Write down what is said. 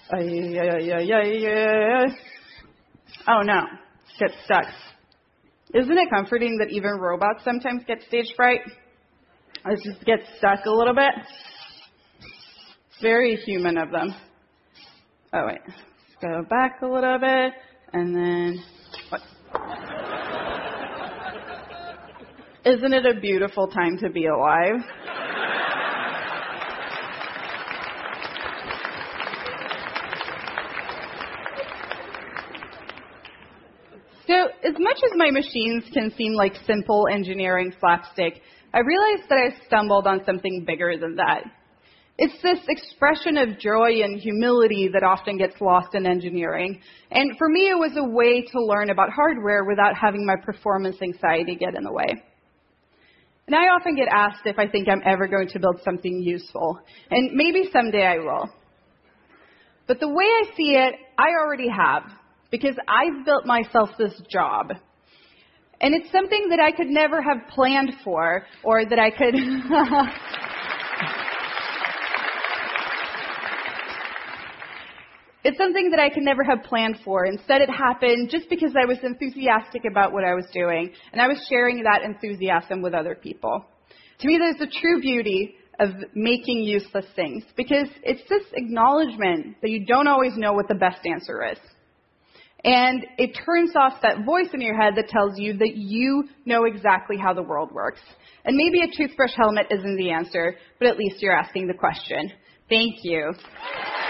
Oh no, get stuck. Isn't it comforting that even robots sometimes get stage fright? Let's just get stuck a little bit. It's very human of them. Oh wait, let's go back a little bit, and then what? Isn't it a beautiful time to be alive? So, as much as my machines can seem like simple engineering slapstick, I realized that I stumbled on something bigger than that. It's this expression of joy and humility that often gets lost in engineering. And for me, it was a way to learn about hardware without having my performance anxiety get in the way. And I often get asked if I think I'm ever going to build something useful. And maybe someday I will. But the way I see it, I already have. Because I've built myself this job. And it's something that I could never have planned for, or that I could... It's something that I could never have planned for. Instead, it happened just because I was enthusiastic about what I was doing, and I was sharing that enthusiasm with other people. To me, there's a true beauty of making useless things, because it's this acknowledgement that you don't always know what the best answer is. And it turns off that voice in your head that tells you that you know exactly how the world works. And maybe a toothbrush helmet isn't the answer, but at least you're asking the question. Thank you.